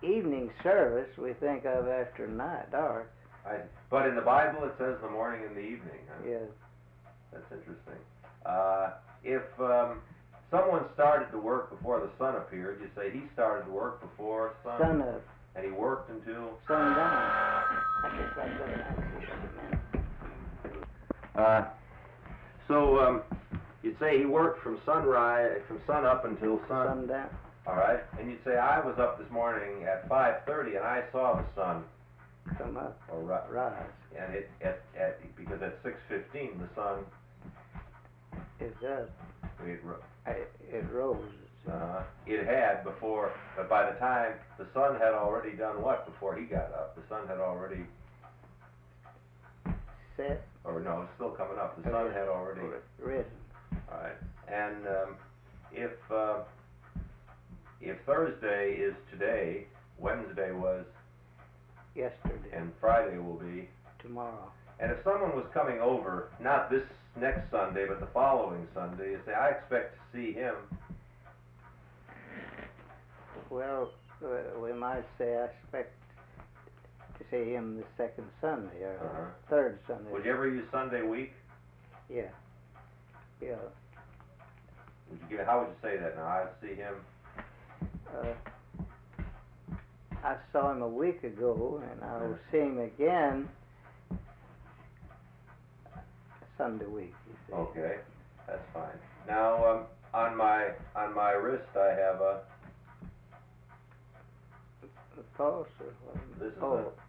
evening service we think of after night, dark. But in the Bible it says the morning and the evening. Huh? Yes. That's interesting. If someone started to work before the sun appeared, you say he started to work before Sun up, and he worked until sundown. I guess that's what I see. So you'd say he worked from sunrise, from sun up until Sundown. All right, and you'd say I was up this morning at 5:30 and I saw the sun Come up, or rise. and because at 6:15 the sun It's up. It rose. It had before, but by the time the sun had already done what before he got up? The sun had already Set. Or no, it's still coming up. The sun had already risen. All right, and if Thursday is today, Wednesday was Yesterday. and Friday will be Tomorrow. And if someone was coming over, not this next Sunday, but the following Sunday, you say, I expect to see him. Well, we might say I expect to see him the second Sunday or third Sunday. Would you ever use Sunday week? Yeah. Yeah. How would you say that now? I see him. I saw him a week ago, and I will see him again Sunday week. You see. Okay, that's fine. Now, on my wrist, I have a. The pulse or what? This is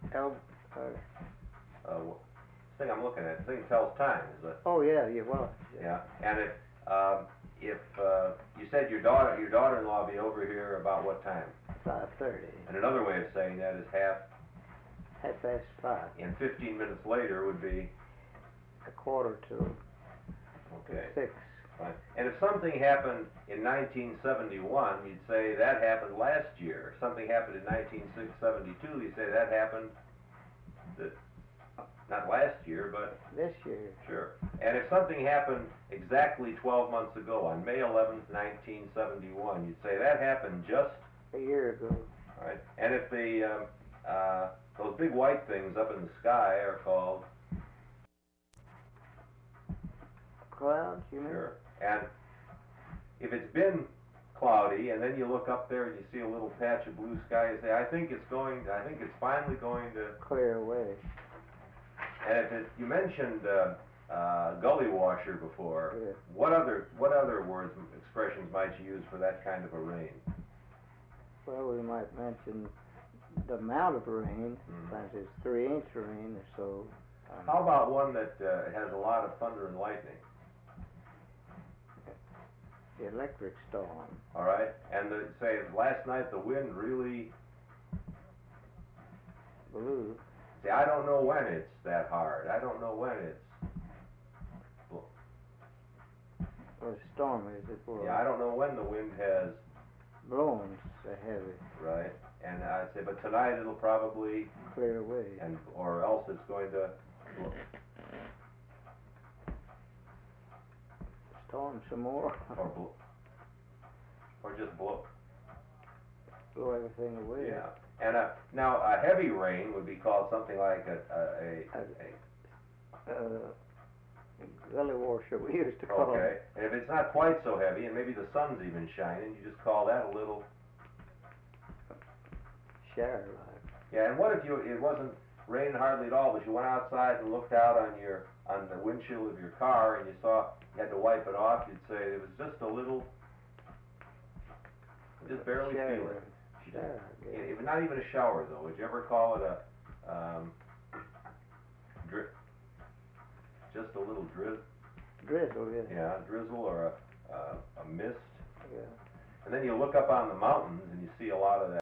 thing I'm looking at. The thing tells time, is it? Oh yeah, you was. Yeah, and if you said your daughter-in-law be over here about what time? 5:30. And another way of saying that is half past 5. And 15 minutes later would be 5:45. okay. 6. Fine. And if something happened in 1971, you'd say that happened last year. If something happened in 1972, you'd say that happened not last year, but this year. Sure. And if something happened exactly 12 months ago, on May 11th, 1971, you'd say that happened just a year ago. All right. And if those big white things up in the sky are called clouds, you mean? Sure. And if it's been cloudy, and then you look up there and you see a little patch of blue sky, you say, I think it's finally going to clear away. And if you mentioned gully washer before, yeah. what other words, expressions might you use for that kind of a rain? Well, we might mention the amount of rain. Sometimes it's 3-inch rain or so. How about one that has a lot of thunder and lightning? The electric storm. All right, and say last night the wind really blew. See, I don't know when it's that hard. I don't know when it's. Or stormy as it was. Yeah, I don't know when the wind has blown so heavy. Right, and I'd say, but tonight it'll probably clear away. Or else it's going to blow. Storm some more. Or just blow. Blow everything away. Yeah. And now a heavy rain would be called something like a gully washer we used to call Okay. And if it's not quite so heavy, and maybe the sun's even shining, you just call that a little shower like. Yeah. And what if it wasn't raining hardly at all, but you went outside and looked out on the windshield of your car and you saw you had to wipe it off? You'd say it was just a little, just barely feel it. Shower, yeah. Not even a shower, though. Would you ever call it a just a little drizzle? Drizzle, yeah. Yeah, drizzle or a mist. Yeah. And then you look up on the mountains and you see a lot of that.